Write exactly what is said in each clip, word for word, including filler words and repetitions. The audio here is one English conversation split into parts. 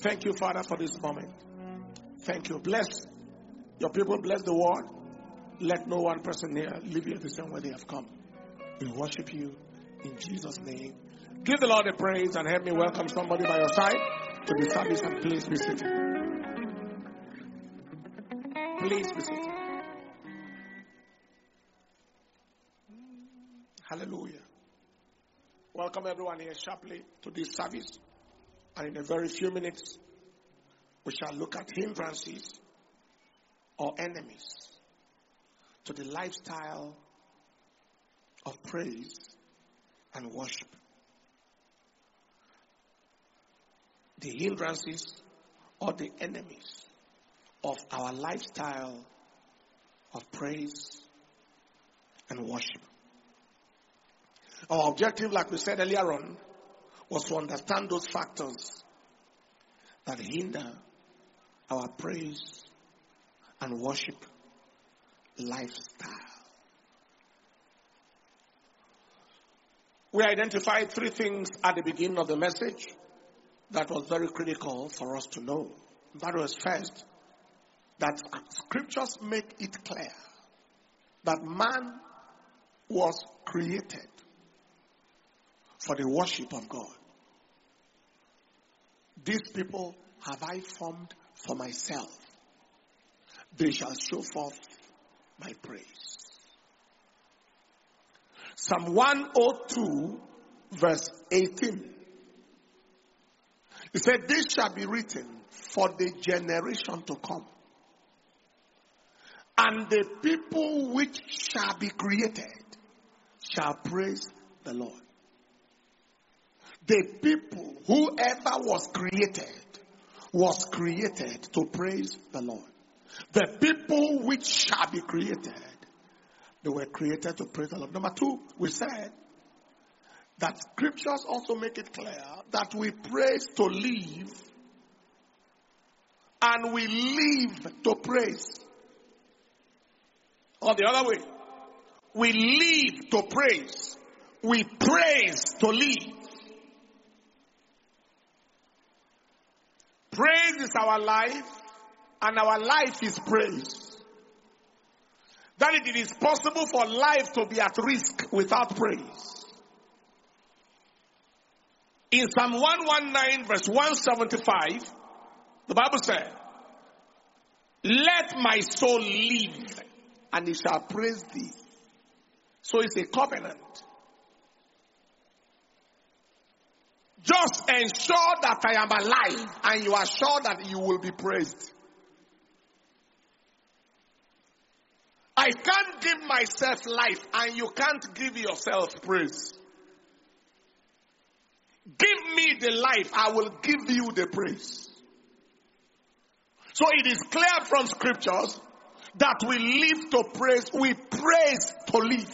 Thank you, Father, for this moment. Thank you. Bless your people. Bless the word. Let no one person here leave you the same way they have come. We worship you in Jesus' name. Give the Lord a praise and help me welcome somebody by your side to the service, and please be seated. Please be seated. Hallelujah. Welcome everyone here sharply to this service. And in a very few minutes, we shall look at hindrances or enemies to the lifestyle of praise and worship. The hindrances or the enemies of our lifestyle of praise and worship. Our objective, like we said earlier on, was to understand those factors that hinder our praise and worship lifestyle. We identified three things at the beginning of the message that was very critical for us to know. That was first, that scriptures make it clear that man was created for the worship of God. These people have I formed for myself. They shall show forth my praise. Psalm one oh two verse eighteen. It said, this shall be written for the generation to come, and the people which shall be created shall praise the Lord. The people, whoever was created, was created to praise the Lord. The people which shall be created, they were created to praise the Lord. Number two, we said that scriptures also make it clear that we praise to live, and we live to praise. Or the other way, we live to praise, we praise to live. Praise is our life, and our life is praise. That it is possible for life to be at risk without praise. In Psalm one nineteen verse one seventy-five, the Bible said, let my soul live, and it shall praise thee. So it's a covenant. Just ensure that I am alive, and you are sure that you will be praised. I can't give myself life, and you can't give yourself praise. Give me the life, I will give you the praise. So it is clear from scriptures that we live to praise, we praise to live.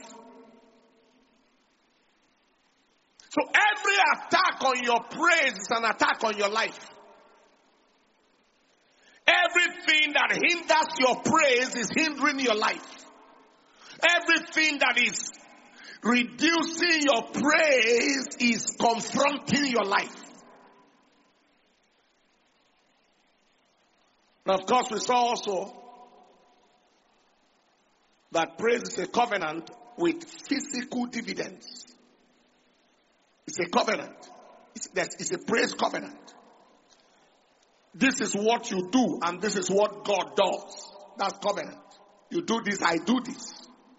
So every attack on your praise is an attack on your life. Everything that hinders your praise is hindering your life. Everything that is reducing your praise is confronting your life. Now, of course, we saw also that praise is a covenant with physical dividends. It's a covenant. It's, it's a praise covenant. This is what you do, and this is what God does. That's covenant. You do this, I do this.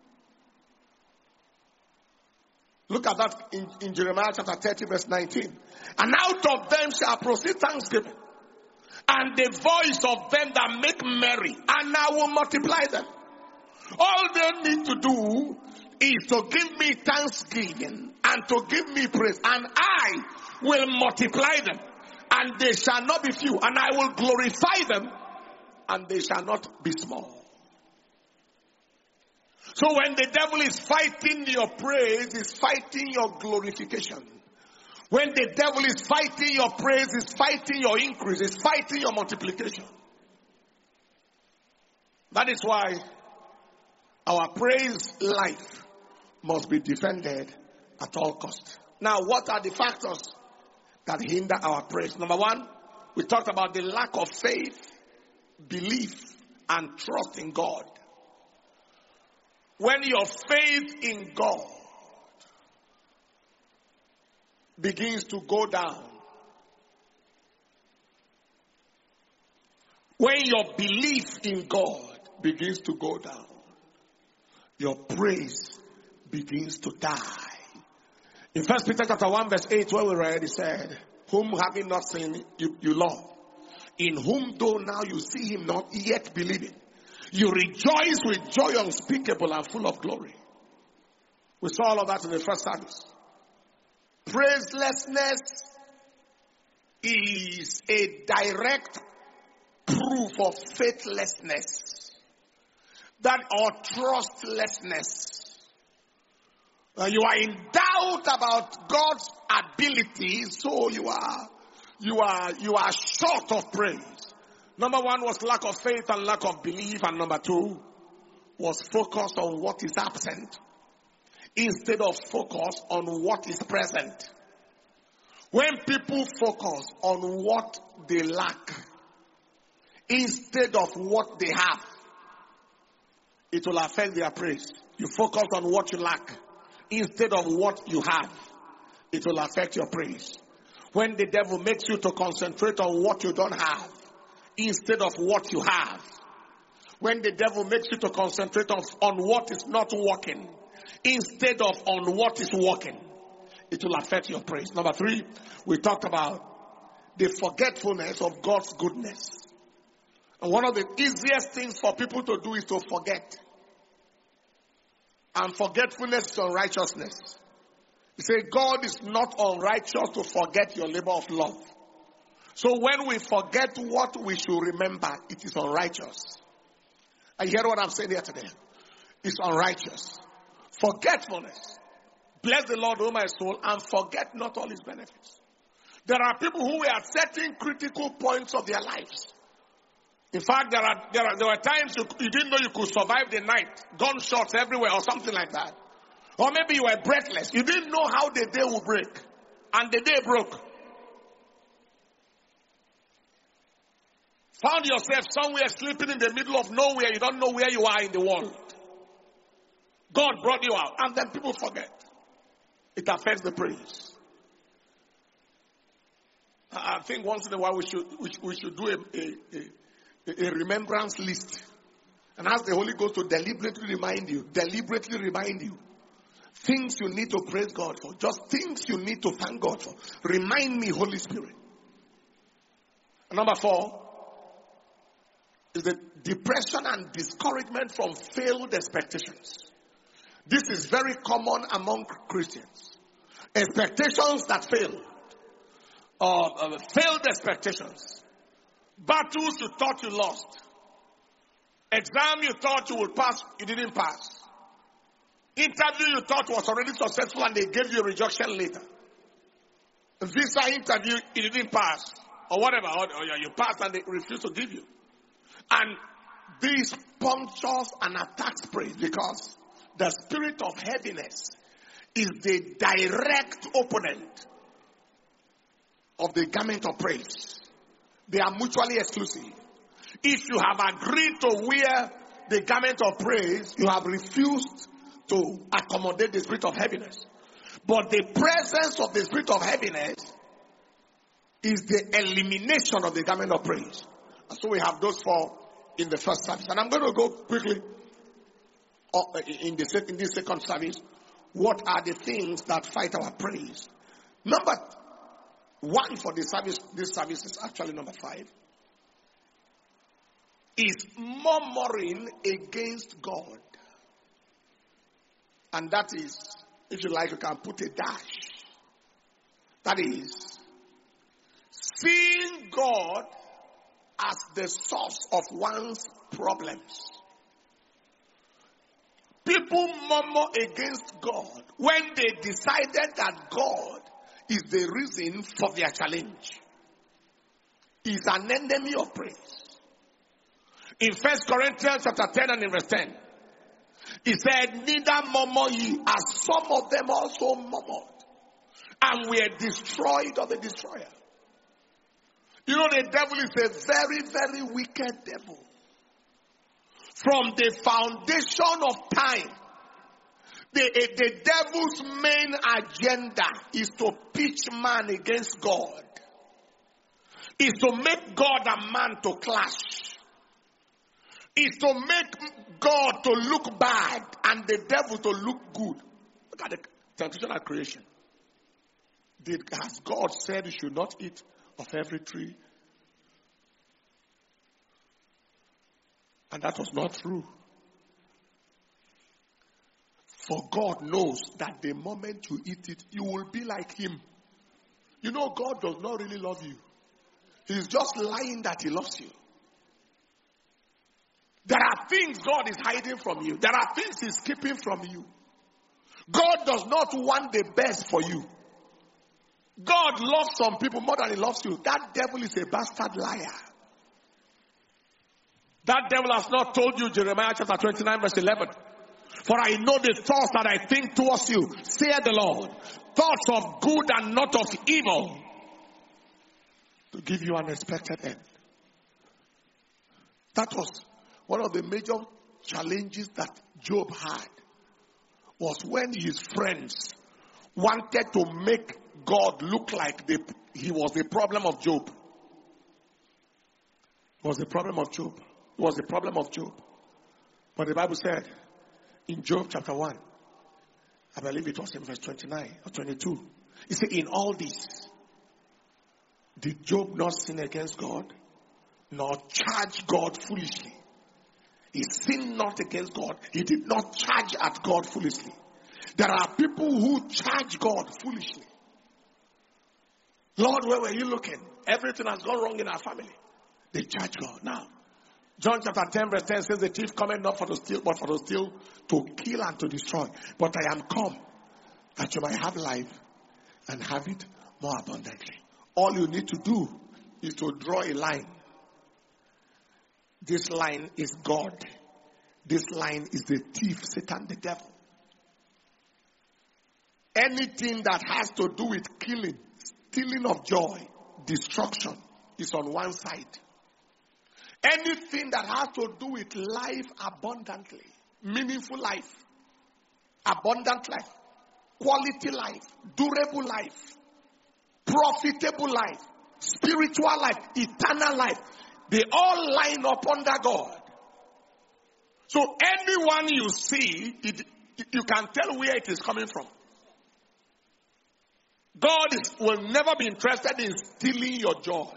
Look at that in, in Jeremiah chapter thirty verse nineteen. And out of them shall proceed thanksgiving, and the voice of them that make merry, and I will multiply them. All they need to do is to give me thanksgiving and to give me praise, and I will multiply them, and they shall not be few, and I will glorify them, and they shall not be small. So when the devil is fighting your praise, he's fighting your glorification. When the devil is fighting your praise, he's fighting your increase, he's fighting your multiplication. That is why our praise life must be defended at all costs. Now, what are the factors that hinder our praise? Number one, we talked about the lack of faith, belief, and trust in God. When your faith in God begins to go down, when your belief in God begins to go down, your praise begins to die. In First Peter chapter one verse eight, where we read, it said, whom having not seen you, you love, in whom though now you see him not, yet believing, you rejoice with joy unspeakable and full of glory. We saw all of that in the first service. Praiselessness is a direct proof of faithlessness, that or trustlessness. Uh, you are in doubt about God's ability, so you are, you are, you are short of praise. Number one was lack of faith and lack of belief, and number two was focus on what is absent instead of focus on what is present. When people focus on what they lack instead of what they have, it will affect their praise. You focus on what you lack instead of what you have, it will affect your praise. When the devil makes you to concentrate on what you don't have instead of what you have, when the devil makes you to concentrate on, on what is not working instead of on what is working, it will affect your praise. Number three, we talked about the forgetfulness of God's goodness. And one of the easiest things for people to do is to forget. And forgetfulness is unrighteousness. You say God is not unrighteous to forget your labor of love. So when we forget what we should remember, it is unrighteous. I hear what I'm saying here today. It's unrighteous. Forgetfulness. Bless the Lord, O my soul, and forget not all his benefits. There are people who were at certain critical points of their lives. In fact, there are there are there were times you, you didn't know you could survive the night. Gunshots everywhere or something like that. Or maybe you were breathless. You didn't know how the day would break. And the day broke. Found yourself somewhere sleeping in the middle of nowhere. You don't know where you are in the world. God brought you out. And then people forget. It affects the praise. I think once in a while we should we should, we should do a, a, a, a remembrance list. And ask the Holy Ghost to deliberately remind you. Deliberately remind you. Things you need to praise God for. Just things you need to thank God for. Remind me, Holy Spirit. And number four is the depression and discouragement from failed expectations. This is very common among Christians. Expectations that fail. Uh, uh, failed expectations. Battles you thought you lost. Exam you thought you would pass, you didn't pass. Interview you thought was already successful and they gave you a rejection later. A visa interview, you didn't pass. Or whatever, or, or you passed and they refused to give you. And this punctures and attacks praise because the spirit of heaviness is the direct opponent of the garment of praise. They are mutually exclusive. If you have agreed to wear the garment of praise, you have refused to accommodate the spirit of heaviness. But the presence of the spirit of heaviness is the elimination of the garment of praise. And so we have those four in the first service. And I'm going to go quickly in, the, in this second service. What are the things that fight our praise? Number one for the service, this service is actually number five, is murmuring against God. And that is, if you like, you can put a dash. That is, seeing God as the source of one's problems. People murmur against God when they decided that God is the reason for their challenge. He's an enemy of praise. In First Corinthians chapter ten and in verse ten, he said, neither murmur ye, as some of them also murmured, and were destroyed of the destroyer. You know, the devil is a very, very wicked devil. From the foundation of time, the, the devil's main agenda is to pitch man against God. Is to make God and man to clash. Is to make God to look bad and the devil to look good. Look at the temptation of creation. Did, has God said you should not eat of every tree? And that was not true. For God knows that the moment you eat it, you will be like him. You know, God does not really love you. He's just lying that he loves you. There are things God is hiding from you. There are things he's keeping from you. God does not want the best for you. God loves some people more than he loves you. That devil is a bastard liar. That devil has not told you, Jeremiah chapter twenty-nine verse eleven. For I know the thoughts that I think towards you, saith the Lord. Thoughts of good and not of evil. To give you an expected end. That was one of the major challenges that Job had. Was when his friends wanted to make God look like the, he was the problem of Job. It was the problem of Job. It was the problem of Job. But the Bible said in Job chapter one, I believe it was in verse twenty-nine or twenty-two, it said, in all this, did Job not sin against God, nor charge God foolishly? He sinned not against God. He did not charge at God foolishly. There are people who charge God foolishly. Lord, where were you looking? Everything has gone wrong in our family. They charge God. Now, John chapter ten verse ten says, the thief cometh not for to steal, but for to steal, to kill and to destroy. But I am come that you might have life and have it more abundantly. All you need to do is to draw a line. This line is God. This line is the thief, Satan, the devil. Anything that has to do with killing, stealing of joy, destruction is on one side. Anything that has to do with life abundantly, meaningful life, abundant life, quality life, durable life, profitable life, spiritual life, eternal life, they all line up under God. So anyone you see, it, you can tell where it is coming from. God is, will never be interested in stealing your joy.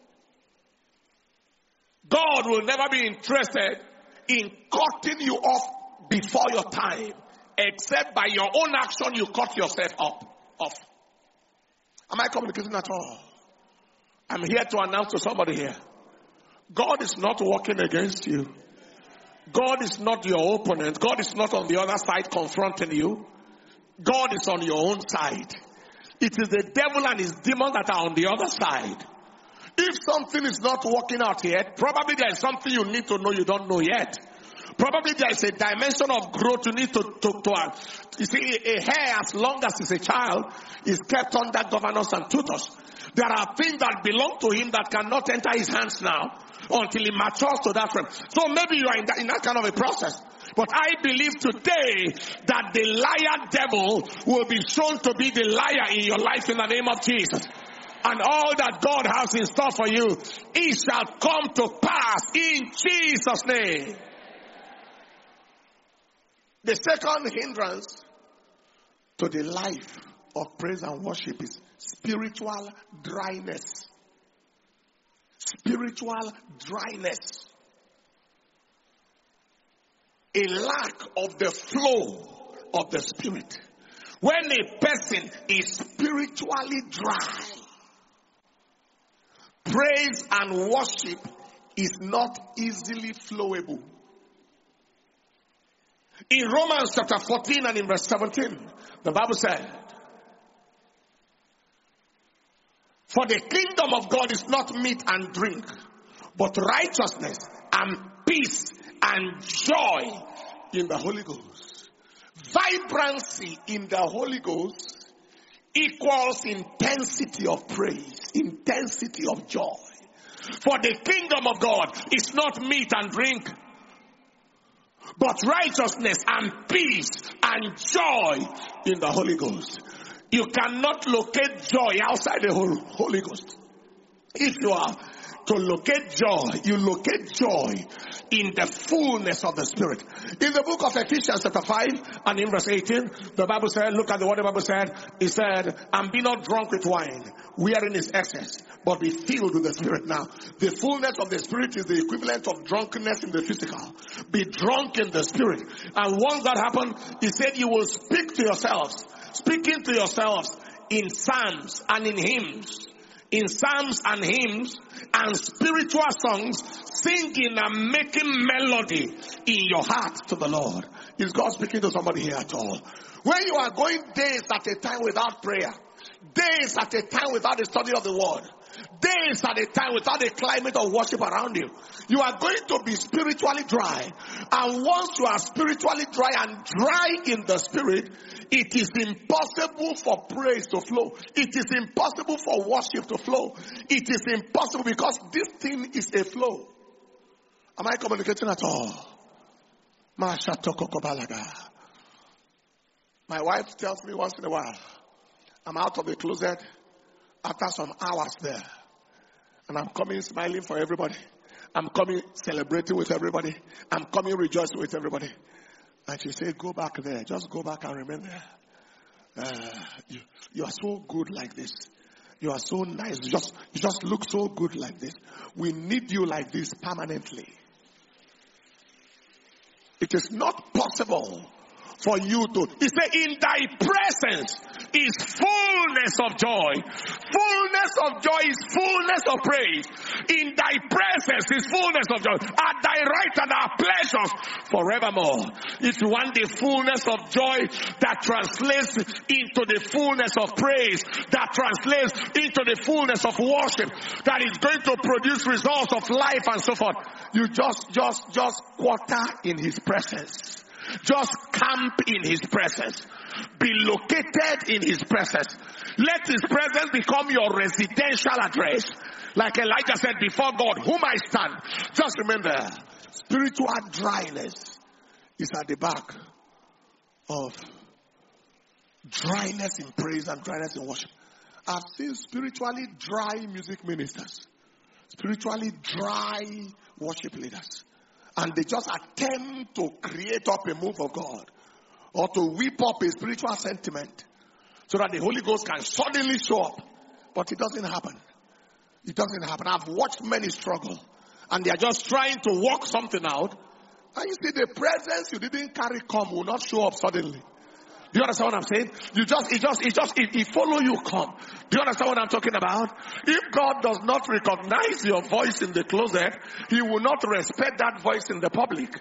God will never be interested in cutting you off before your time, except by your own action you cut yourself up off. Am I communicating at all? I'm here to announce to somebody here. God is not working against you. God is not your opponent. God is not on the other side confronting you. God is on your own side. It is the devil and his demons that are on the other side. If something is not working out yet, probably there is something you need to know you don't know yet. Probably there is a dimension of growth you need to, to, to uh, you see, a, a hair as long as it's a child is kept under governance and tutors. There are things that belong to him that cannot enter his hands now until he matures to that frame. So maybe you are in that, in that kind of a process. But I believe today that the liar devil will be shown to be the liar in your life in the name of Jesus. And all that God has in store for you, it shall come to pass in Jesus' name. The second hindrance to the life of praise and worship is spiritual dryness. Spiritual dryness. A lack of the flow of the Spirit. When a person is spiritually dry, praise and worship is not easily flowable. In Romans chapter fourteen and in verse seventeen, the Bible said, for the kingdom of God is not meat and drink, but righteousness and peace and joy in the Holy Ghost. Vibrancy in the Holy Ghost equals intensity of praise, intensity of joy, For the kingdom of God is not meat and drink, but righteousness and peace and joy in the Holy Ghost. You cannot locate joy outside the Holy Ghost. If you are to locate joy, you locate joy in the fullness of the Spirit. In the book of Ephesians chapter five and in verse eighteen, the Bible said, look at what the Bible said. It said, and be not drunk with wine, wherein is excess, but be filled with the Spirit. Now, the fullness of the Spirit is the equivalent of drunkenness in the physical. Be drunk in the Spirit. And once that happened, he said, you will speak to yourselves, speaking to yourselves in psalms and in hymns, in psalms and hymns and spiritual songs, singing and making melody in your heart to the Lord. Is God speaking to somebody here at all? When you are going days at a time without prayer, days at a time without the study of the word, days at a time without a climate of worship around you, you are going to be spiritually dry. And once you are spiritually dry and dry in the Spirit, it is impossible for praise to flow. It is impossible for worship to flow. It is impossible because this thing is a flow. Am I communicating at all? My wife tells me once in a while, I'm out of the closet after some hours there. And I'm coming smiling for everybody. I'm coming celebrating with everybody. I'm coming rejoicing with everybody. And she said, go back there. Just go back and remain there. Uh, you, you are so good like this. You are so nice. You just, you just look so good like this. We need you like this permanently. It is not possible for you to, he said, in thy presence is fullness of joy. Fullness of joy is fullness of praise. In thy presence is fullness of joy. At thy right and our pleasures forevermore. If you want the fullness of joy that translates into the fullness of praise, that translates into the fullness of worship, that is going to produce results of life and so forth, you just, just, just quarter in his presence. Just camp in his presence. Be located in his presence. Let his presence become your residential address. Like Elijah said, before God, whom I stand. Just remember, spiritual dryness is at the back of dryness in praise and dryness in worship. I've seen spiritually dry music ministers, spiritually dry worship leaders. And they just attempt to create up a move of God or to whip up a spiritual sentiment so that the Holy Ghost can suddenly show up. But it doesn't happen. It doesn't happen. I've watched many struggle and they are just trying to work something out. And you see the presence you didn't carry come will not show up suddenly. Do you understand what I'm saying? You just, it just, it just, it, it follow you come. Do you understand what I'm talking about? If God does not recognize your voice in the closet, he will not respect that voice in the public.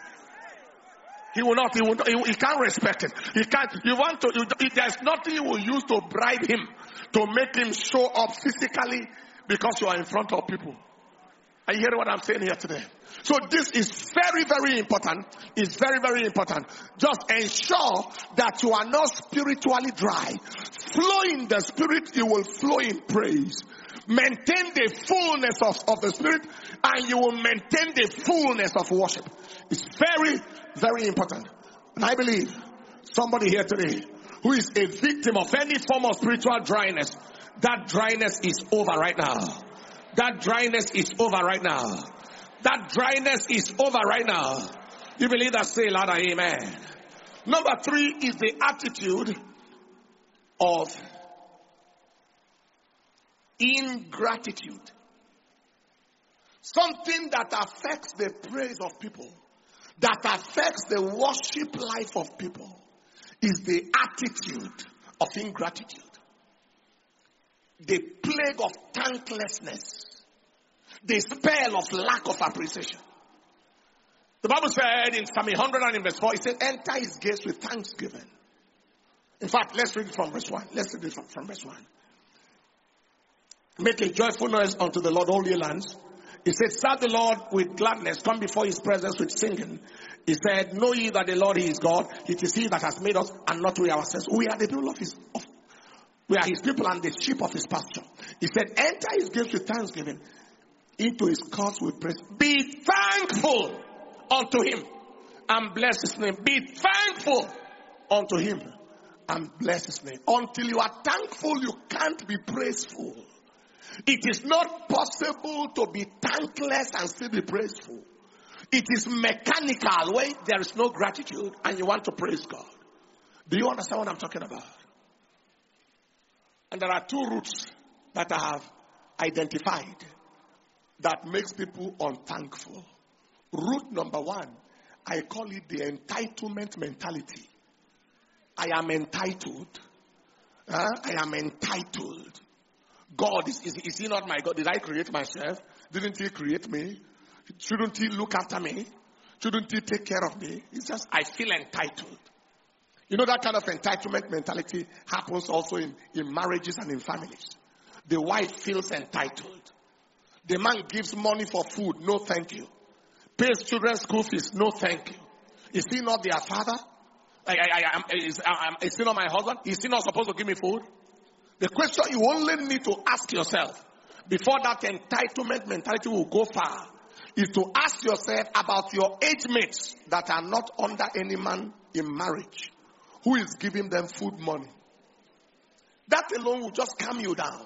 He will not, he will not, he, he can't respect it. He can't, you want to, you, there's nothing you will use to bribe him, to make him show up physically because you are in front of people. Are you hearing what I'm saying here today? So this is very, very important. It's very, very important. Just ensure that you are not spiritually dry. Flow in the Spirit, you will flow in praise. Maintain the fullness of, of the Spirit and you will maintain the fullness of worship. It's very, very important. And I believe somebody here today who is a victim of any form of spiritual dryness, that dryness is over right now. That dryness is over right now. That dryness is over right now. You believe that? Say louder, amen. Number three is the attitude of ingratitude. Something that affects the praise of people, that affects the worship life of people, is the attitude of ingratitude. The plague of thanklessness. The spell of lack of appreciation. The Bible said in Psalm one hundred and in verse four, it said, enter his gates with thanksgiving. In fact, let's read it from verse one. Let's read it from, from verse one. Make a joyful noise unto the Lord, all ye lands. He said, serve the Lord with gladness. Come before his presence with singing. He said, know ye that the Lord he is God. It is he that has made us and not we ourselves. We are the people of his of, We are his people and the sheep of his pasture. He said, enter his gates with thanksgiving. into his courts with praise. Be thankful unto him and bless his name. Be thankful unto him and bless his name. Until you are thankful, you can't be praiseful. It is not possible to be thankless and still be praiseful. It is mechanical when there is no gratitude and you want to praise God. Do you understand what I'm talking about? And there are two roots that I have identified that makes people unthankful. Root number one, I call it the entitlement mentality. I am entitled. Uh, I am entitled. God, is, is, is he not my God? Did I create myself? Didn't he create me? Shouldn't he look after me? Shouldn't he take care of me? It's just, I feel entitled. You know, that kind of entitlement mentality happens also in, in marriages and in families. The wife feels entitled. The man gives money for food, no thank you. Pays children's school fees, no thank you. Is he not their father? I, I, I, is, I, is he not my husband? Is he not supposed to give me food? The question you only need to ask yourself before that entitlement mentality will go far is to ask yourself about your age mates that are not under any man in marriage who is giving them food money. That alone will just calm you down.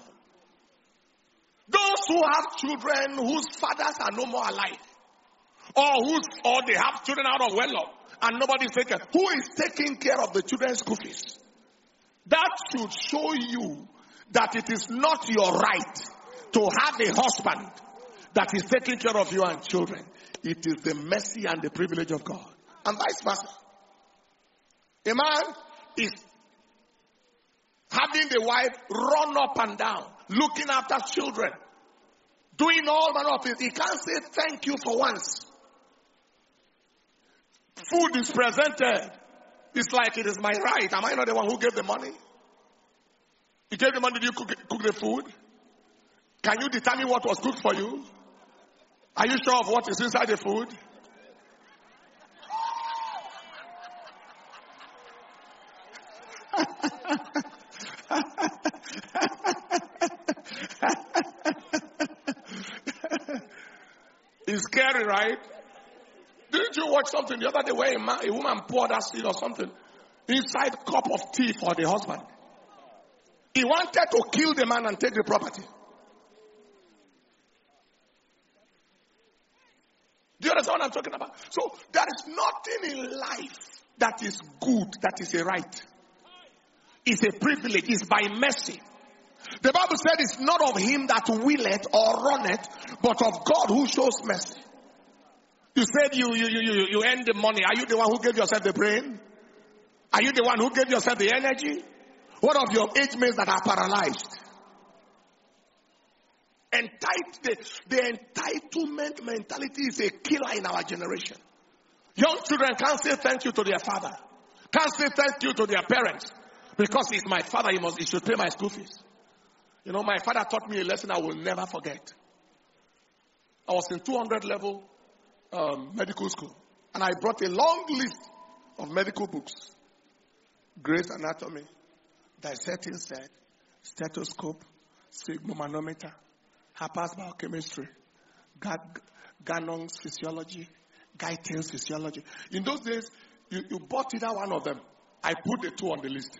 Those who have children whose fathers are no more alive, or whose, or they have children out of wedlock and nobody's taking, who is taking care of the children's school fees? That should show you that it is not your right to have a husband that is taking care of you and children. It is the mercy and the privilege of God. And vice versa. A man is having the wife run up and down, looking after children, doing all manner of things. He can't say thank you for once. Food is presented. It's like it is my right. Am I not the one who gave the money? You gave the money, did you cook, cook the food? Can you determine what was cooked for you? Are you sure of what is inside the food? It's scary, right? Didn't you watch something the other day where a, man, a woman poured acid or something inside a cup of tea for the husband? He wanted to kill the man and take the property. Do you understand what I'm talking about? So there is nothing in life that is good, that is a right. It's a privilege. It's by mercy. The Bible said it's not of him that willeth or runneth, but of God who shows mercy. You said you, you, you, you, you earn the money. Are you the one who gave yourself the brain? Are you the one who gave yourself the energy? What of your age mates that are paralyzed? Entitled, the, the entitlement mentality is a killer in our generation. Young children can't say thank you to their father. Can't say thank you to their parents. Because he's my father, he must, he should pay my school fees. You know, my father taught me a lesson I will never forget. I was in two hundred level um, medical school. And I brought a long list of medical books. Gray's Anatomy, Dissecting Set, Stethoscope, Sphygmomanometer, Harper's Biochemistry, Ganong's Physiology, Guyton's Physiology. In those days, you, you bought either one of them. I put the two on the list.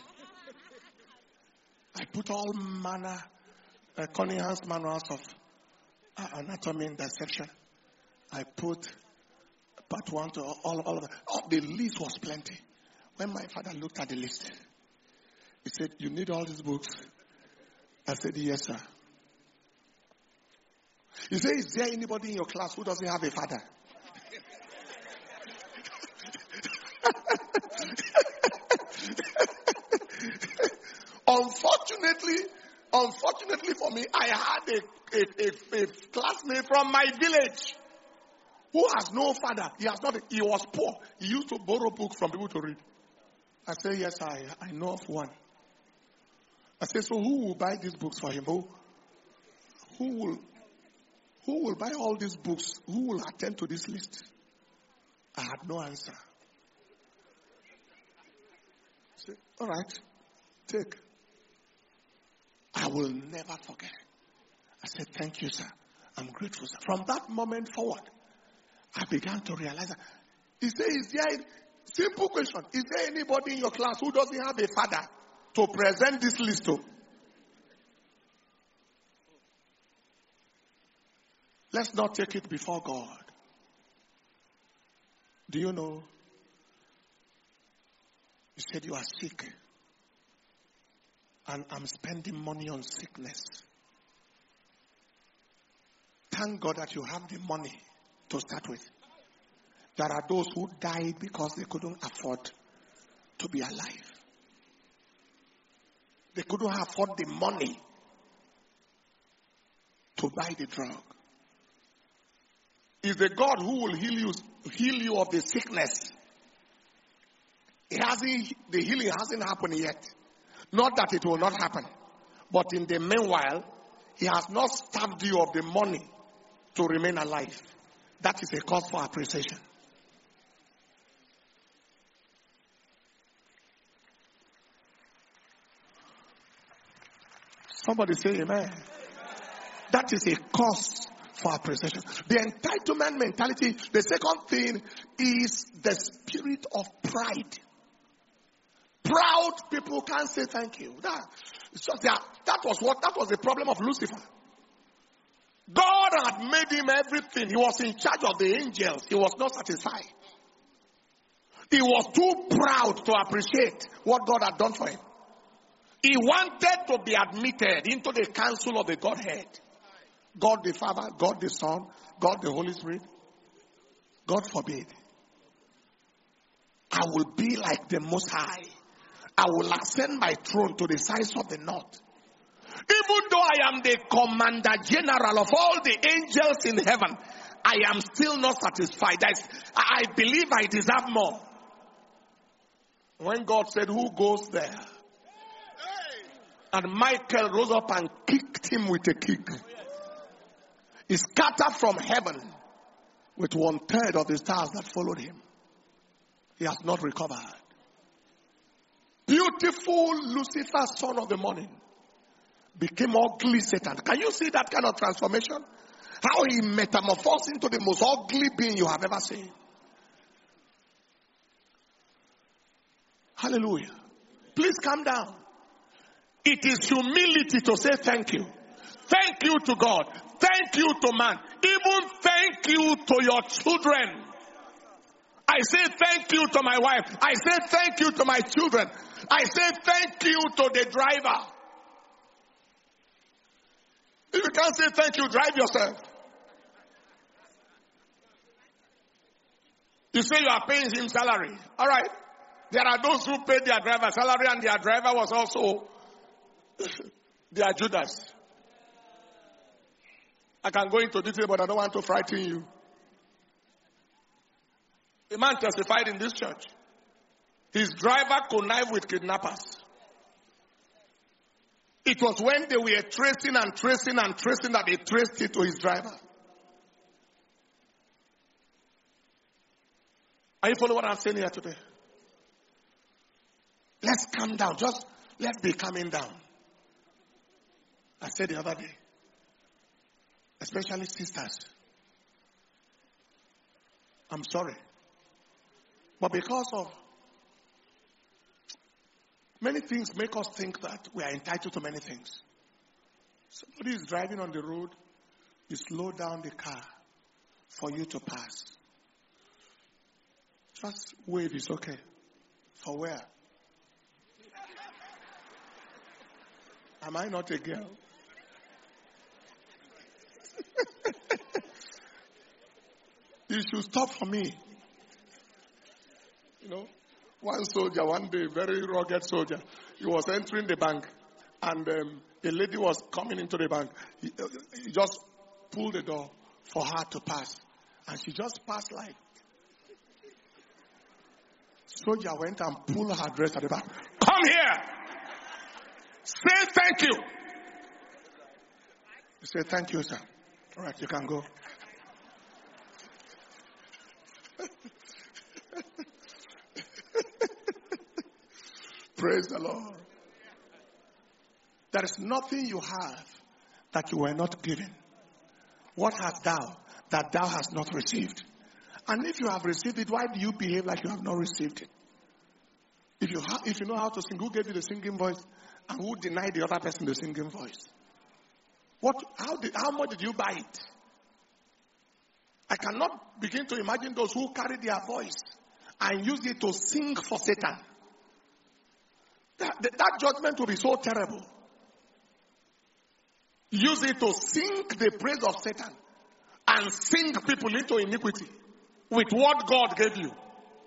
I put all manner, uh, Cunningham's manuals of uh, anatomy and dissection. I put part one to all, all of them. Oh, the list was plenty. When my father looked at the list, he said, "You need all these books?" I said, "Yes, sir." He said, "Is there anybody in your class who doesn't have a father?" Unfortunately, unfortunately for me, I had a, a, a, a classmate from my village who has no father. He has not. He was poor. He used to borrow books from people to read. I said, "Yes, I, I know of one." I said, "So who will buy these books for him? Who, who will, who will buy all these books? Who will attend to this list?" I had no answer. I said, "All right, take." I will never forget. I said, "Thank you, sir." I'm grateful, sir. From that moment forward, I began to realize that. He said, is there, simple question, is there anybody in your class who doesn't have a father to present this list to? Let's not take it before God. Do you know? You said you are sick. And I'm spending money on sickness. Thank God that you have the money to start with. There are those who died because they couldn't afford to be alive. They couldn't afford the money to buy the drug. Is the God who will heal you, heal you of the sickness. It hasn't, the healing hasn't happened yet. Not that it will not happen. But in the meanwhile, he has not starved you of the money to remain alive. That is a cause for appreciation. Somebody say amen. That is a cause for appreciation. The entitlement mentality, the second thing is the spirit of pride. Proud people can't say thank you. That, it's just that, that was what, that was the problem of Lucifer. God had made him everything. He was in charge of the angels. He was not satisfied. He was too proud to appreciate what God had done for him. He wanted to be admitted into the council of the Godhead. God the Father, God the Son, God the Holy Spirit. God forbid. I will be like the Most High. I will ascend my throne to the sides of the north. Even though I am the commander general of all the angels in heaven, I am still not satisfied. I, I believe I deserve more. When God said, who goes there? And Michael rose up and kicked him with a kick. He scattered from heaven with one third of the stars that followed him. He has not recovered. Beautiful Lucifer, son of the morning, became ugly Satan. Can you see that kind of transformation? How he metamorphosed into the most ugly being you have ever seen. Hallelujah. Please calm down. It is humility to say thank you. Thank you to God. Thank you to man. Even thank you to your children. I say thank you to my wife. I say thank you to my children. I say thank you to the driver. If you can't say thank you, drive yourself. You say you are paying him salary. All right. There are those who paid their driver salary and their driver was also their Judas. I can go into detail, but I don't want to frighten you. A man testified in this church. His driver connived with kidnappers. It was when they were tracing and tracing and tracing that they traced it to his driver. Are you following what I'm saying here today? Let's calm down. Just let's be calming down. I said the other day, especially sisters, I'm sorry. But because of many things make us think that we are entitled to many things. Somebody is driving on the road, you slow down the car for you to pass. Just wave, it's okay. For where? Am I not a girl? You should stop for me. You know, one soldier, one day, very rugged soldier, he was entering the bank, and um, a lady was coming into the bank. He, uh, he just pulled the door for her to pass, and she just passed like. Soldier went and pulled her dress at the back. Come here! Say thank you! He said, thank you, sir. All right, you can go. Praise the Lord. There is nothing you have that you were not given. What hast thou that thou hast not received? And if you have received it, why do you behave like you have not received it? If you ha- if you know how to sing, who gave you the singing voice, and who denied the other person the singing voice? What? How did? How much did you buy it? I cannot begin to imagine those who carry their voice and use it to sing for Satan. That, that, that judgment will be so terrible. Use it to sing the praise of Satan and sing people into iniquity with what God gave you.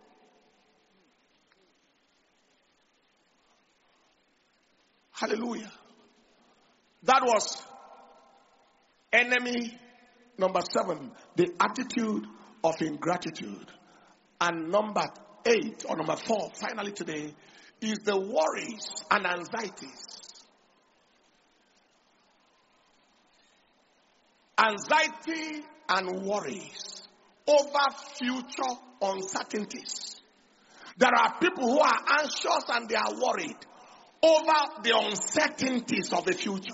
Hallelujah. That was enemy number seven, the attitude of ingratitude. And number eight, or number four, finally today, is the worries and anxieties. Anxiety and worries over future uncertainties. There are people who are anxious and they are worried over the uncertainties of the future.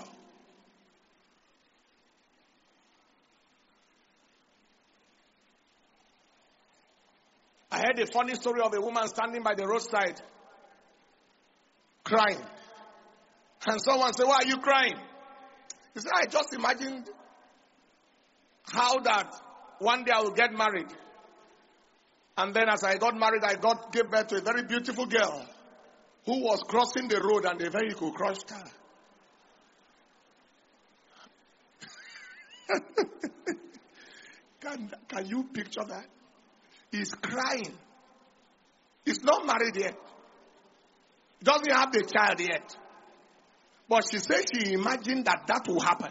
I heard a funny story of a woman standing by the roadside crying. And someone said, "Why are you crying?" He said, "I just imagined how that one day I will get married. And then as I got married, I got gave birth to a very beautiful girl who was crossing the road and the vehicle crushed her." can, can you picture that? He's crying. He's not married yet. He doesn't have the child yet. But she said she imagined that that will happen.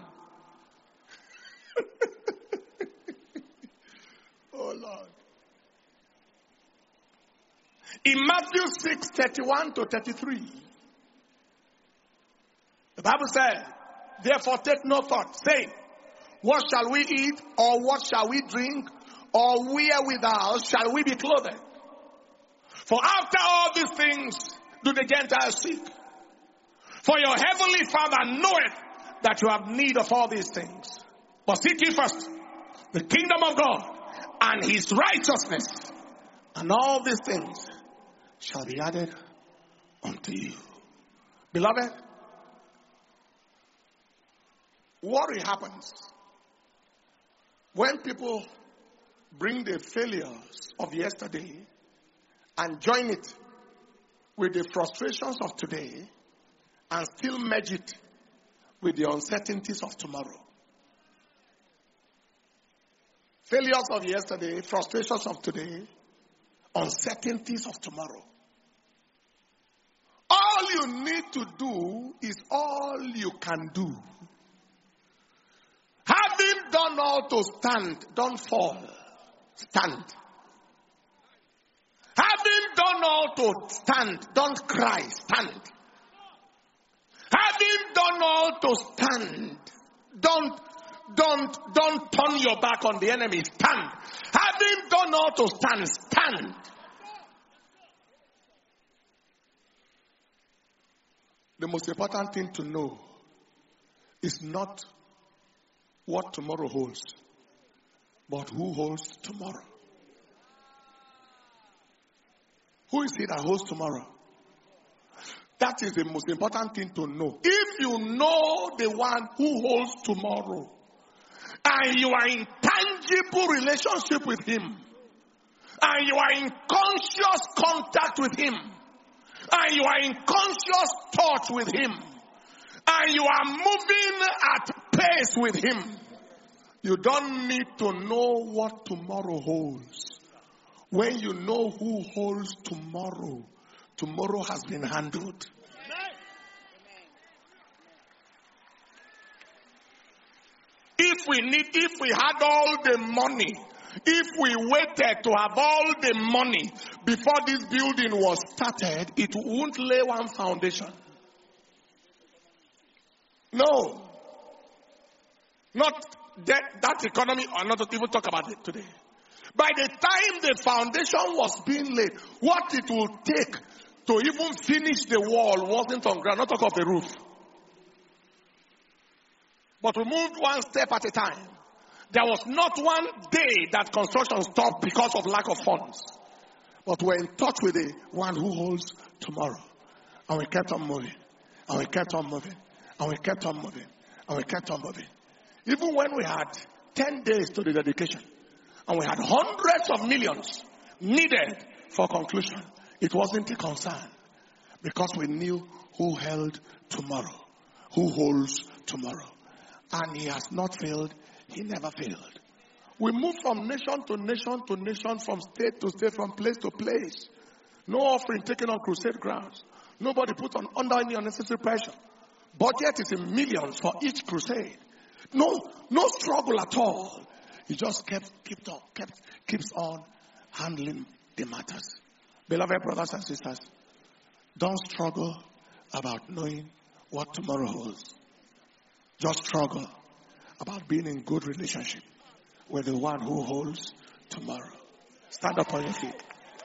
Oh Lord. In Matthew six, thirty-one to thirty-three, the Bible said, "Therefore take no thought, saying, what shall we eat, or what shall we drink, or wherewithal shall we be clothed? For after all these things do the Gentiles seek. For your heavenly Father knoweth that you have need of all these things. But seek ye first the kingdom of God and his righteousness, and all these things shall be added unto you." Beloved, worry happens when people bring the failures of yesterday and join it with the frustrations of today and still merge it with the uncertainties of tomorrow. Failures of yesterday, frustrations of today, uncertainties of tomorrow. All you need to do is all you can do. Having done all to stand, don't fall. Stand. Having done all to stand, don't cry. Stand. Having done all to stand, don't don't don't turn your back on the enemy. Stand. Having done all to stand, stand. The most important thing to know is not what tomorrow holds, but who holds tomorrow. Who is it that holds tomorrow? That is the most important thing to know. If you know the one who holds tomorrow, and you are in tangible relationship with him, and you are in conscious contact with him, and you are in conscious thought with him, and you are moving at pace with him, you don't need to know what tomorrow holds. When you know who holds tomorrow, tomorrow has been handled. If we need, if we had all the money, if we waited to have all the money before this building was started, it won't lay one foundation. No. Not that, that economy, or not even talk about it today. By the time the foundation was being laid, what it will take to even finish the wall wasn't on ground, not talk of the roof. But we moved one step at a time. There was not one day that construction stopped because of lack of funds. But we're in touch with the one who holds tomorrow. And we kept on moving. And we kept on moving. And we kept on moving. And we kept on moving. Even when we had ten days to the dedication. And we had hundreds of millions needed for conclusion. It wasn't a concern. Because we knew who held tomorrow. Who holds tomorrow. And he has not failed. He never failed. We move from nation to nation to nation, from state to state, from place to place. No offering taken on crusade grounds. Nobody put on under any unnecessary pressure. Budget is in millions for each crusade. No, no struggle at all. He just kept, kept on, kept, keeps on handling the matters. Beloved brothers and sisters, don't struggle about knowing what tomorrow holds. Just struggle about being in good relationship with the one who holds tomorrow. Stand up on your feet.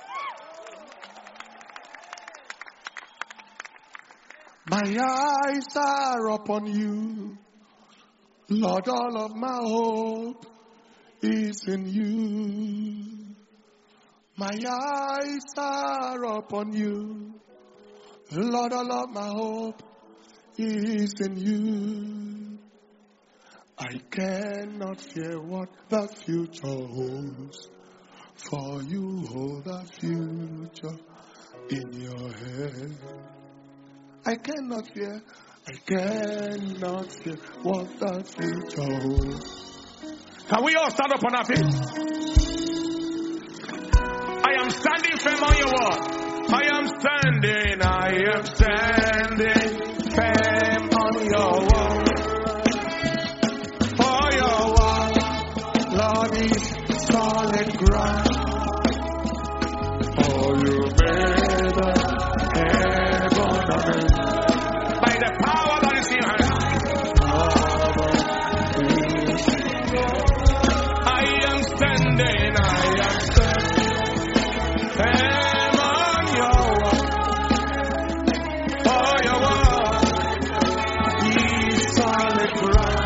My eyes are upon you, Lord. All of my hope is in you. My eyes are upon you, Lord. All of my hope is in you. I cannot fear what the future holds, for you hold the future in your hand. I cannot fear, I cannot fear what the future holds. Can we all stand up on our feet? I am standing firm on your word. I am standing, I am standing firm on your word. For your word, Lord, is solid ground. Oh, you made the heaven and earth by the power that is in your hand. I am standing, I am standing firm on your word. For your word is solid ground.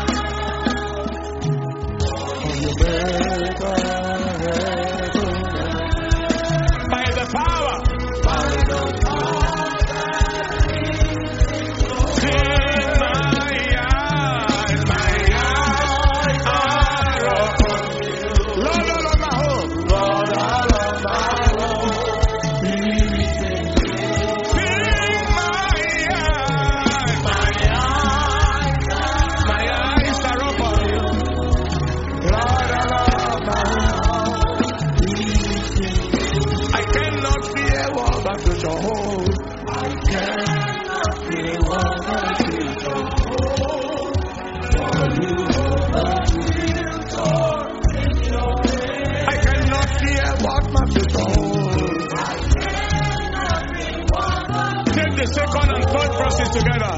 The second and third verses together.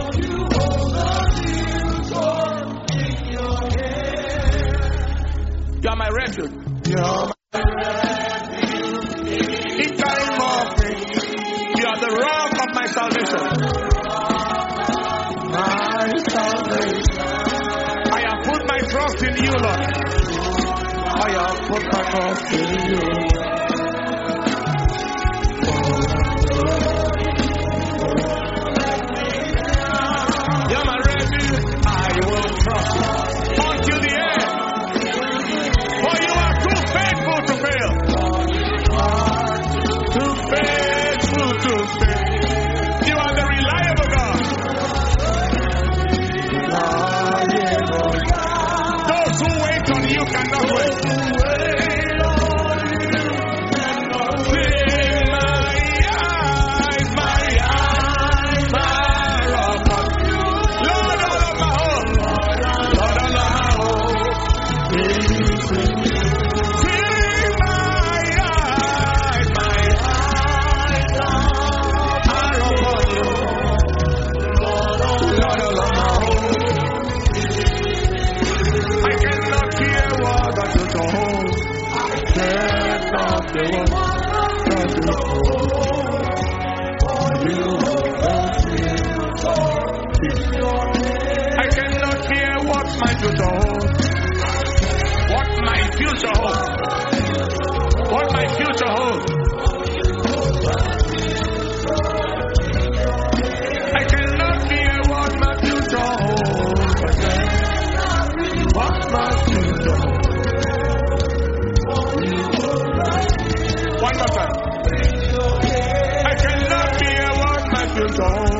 You are my refuge. You are my refuge. In time of need, you are the rock of my salvation. My salvation. I have put my trust in you, Lord. I have put my trust in you. I cannot hear what my future holds. future holds. What my future holds. I cannot fear what my future holds. What my future holds. One more time. I cannot fear what my future holds.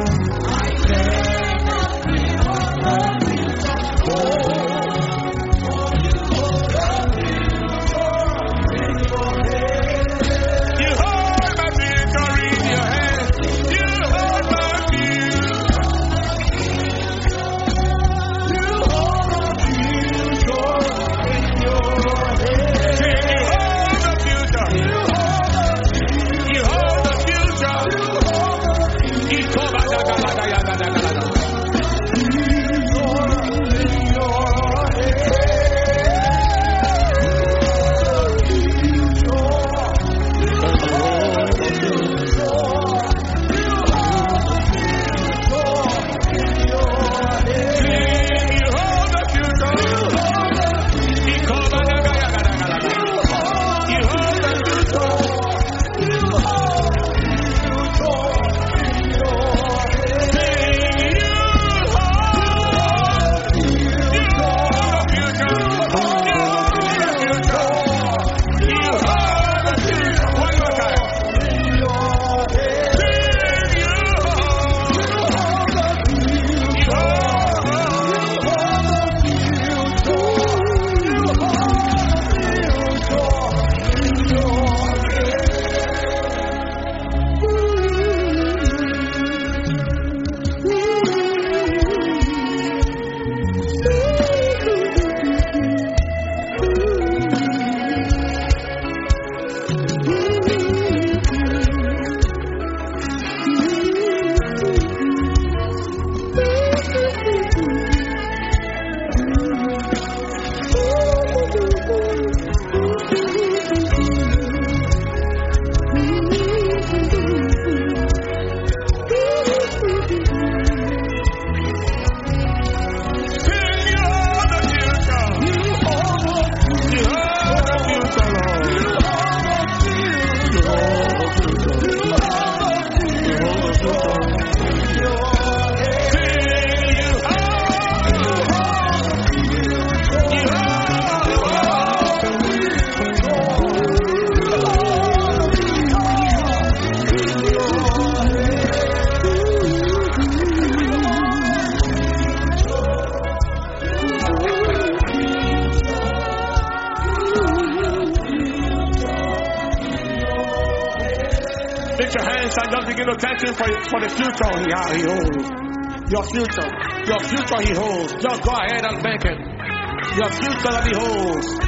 Thank him for, for the future he, he holds. Your future. Your future he holds. Just go ahead and thank him. Your future that he holds.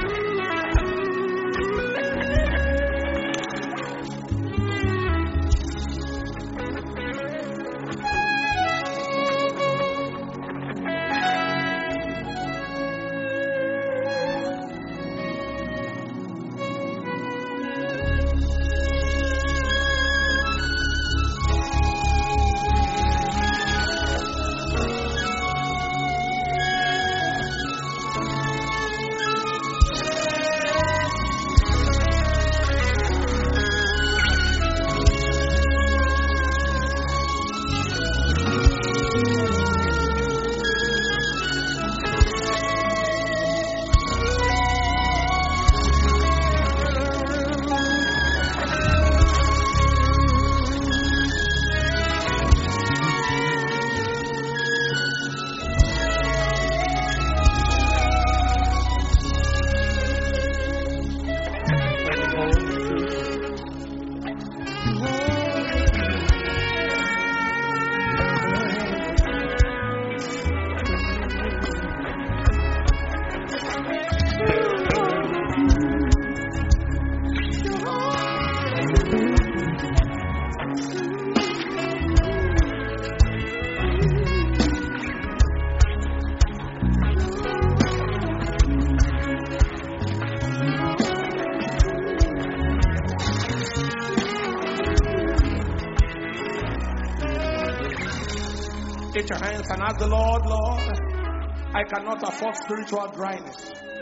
Lift your hands and ask the Lord, Lord, I cannot afford spiritual dryness.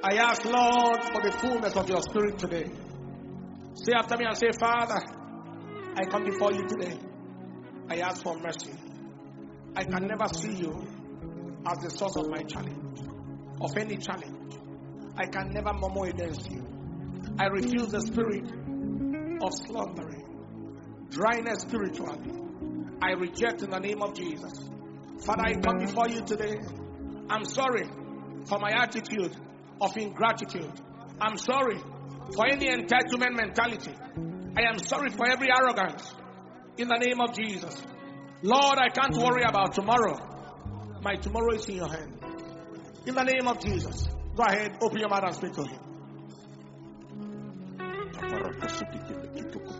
I ask, Lord, for the fullness of your spirit today. Say after me and say, Father, I come before you today. I ask for mercy. I can never see you as the source of my challenge, of any challenge. I can never murmur against you. I refuse the spirit of slumbering, dryness spiritually. I reject in the name of Jesus. Father, I come before you today. I'm sorry for my attitude of ingratitude. I'm sorry for any entitlement mentality. I am sorry for every arrogance in the name of Jesus. Lord, I can't worry about tomorrow. My tomorrow is in your hand. In the name of Jesus. Go ahead, open your mouth and speak to him.